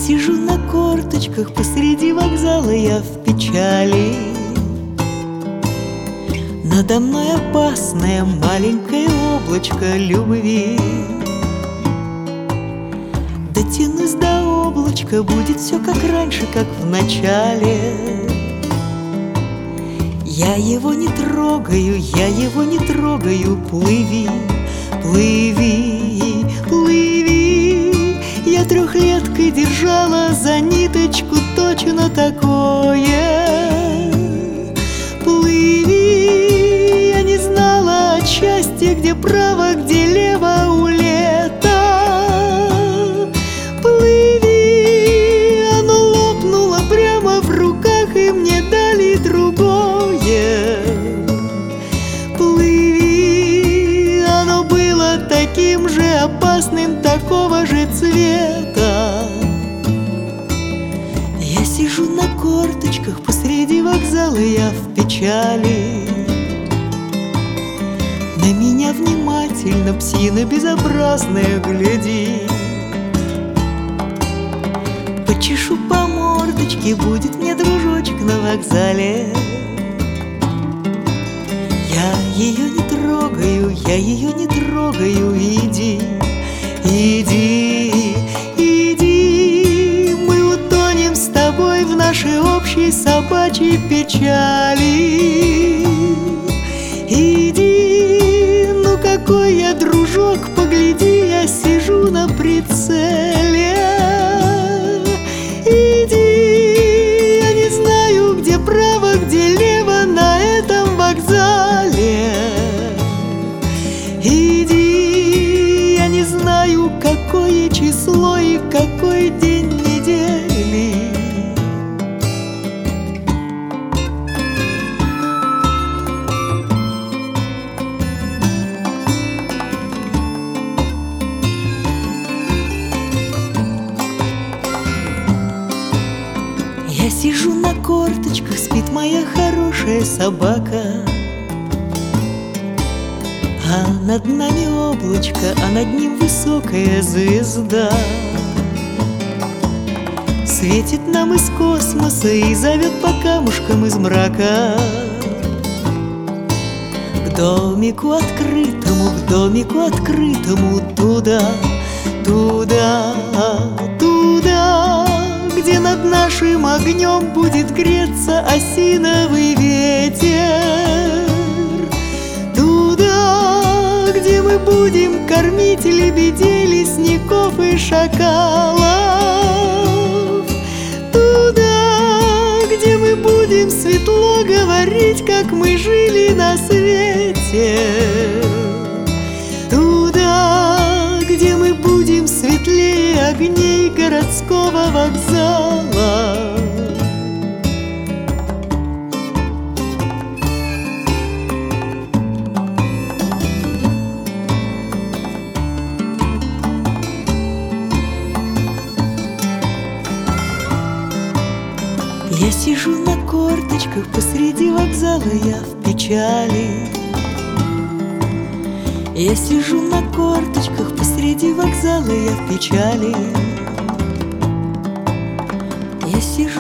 сижу на корточках посреди вокзала, я в печали. Надо мной опасное маленькое облачко любви. Дотянусь до облачка, будет все как раньше, как в начале. Я его не трогаю, я его не трогаю. Плыви, плыви, плыви. Я трехлеткой держала за ниточку точно такое. Плыви, я не знала от счастья, где право, где лево у лета. Плыви, оно лопнуло прямо в руках, и мне дали другое. Плыви, оно было таким же опасным, такого же цвета. Я сижу на корточках посреди вокзала, я в печали. На меня внимательно псина безобразная глядит. Почешу по мордочке, будет мне дружочек на вокзале. Я ее не трогаю, я ее не трогаю. Иди, иди, иди. Мы утонем с тобой в нашей общей собачьей печали. Иди, ну какой я дружок, погляди, я сижу на прицеле. Иди, я не знаю, где право, где лево на этом вокзале. Иди, я не знаю, какое число и какой день недели. Я сижу на корточках, спит моя хорошая собака. А над нами облачко, а над ним высокая звезда. Светит нам из космоса и зовет по камушкам из мрака. К домику открытому, туда, туда, туда, где над нашим огнем будет греться осиновый ветер. Туда, где мы будем кормить лебедей, лесников и шакалов. Туда, где мы будем светло говорить, как мы жили на свете. Туда, где мы будем светлее огней городского вокзала. Я сижу на корточках посреди вокзала, я в печали. Я сижу на корточках посреди вокзала, я в печали. Я сижу